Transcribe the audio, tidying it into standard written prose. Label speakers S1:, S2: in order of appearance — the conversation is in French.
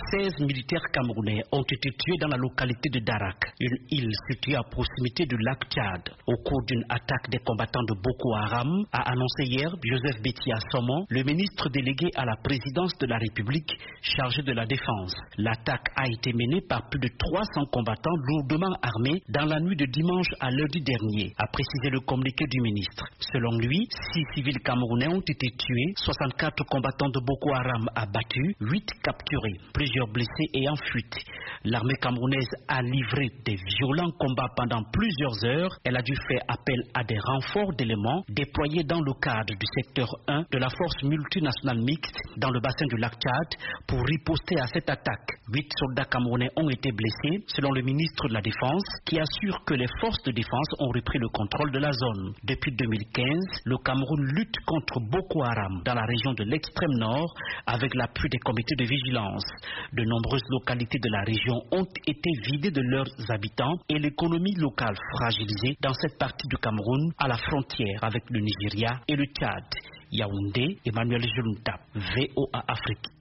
S1: 16 militaires camerounais ont été tués dans la localité de Darak, une île située à proximité du lac Tchad, au cours d'une attaque des combattants de Boko Haram, a annoncé hier Joseph Betty Assomon, le ministre délégué à la présidence de la République chargé de la défense. L'attaque a été menée par plus de 300 combattants lourdement armés dans la nuit de dimanche à lundi dernier, a précisé le communiqué du ministre. Selon lui, 6 civils camerounais ont été tués, 64 combattants de Boko Haram abattus, 8 capturés, plusieurs blessés et en fuite. L'armée camerounaise a livré des violents combats pendant plusieurs heures. Elle a dû faire appel à des renforts d'éléments déployés dans le cadre du secteur 1 de la force multinationale mixte dans le bassin du lac Tchad pour riposter à cette attaque. 8 soldats camerounais ont été blessés, selon le ministre de la Défense, qui assure que les forces de défense ont repris le contrôle de la zone. Depuis 2015, le Cameroun lutte contre Boko Haram dans la région de l'extrême nord avec l'appui des comités de vigilance. De nombreuses localités de la région ont été vidées de leurs habitants et l'économie locale fragilisée dans cette partie du Cameroun à la frontière avec le Nigeria et le Tchad. Yaoundé, Emmanuel Junta, VOA Afrique.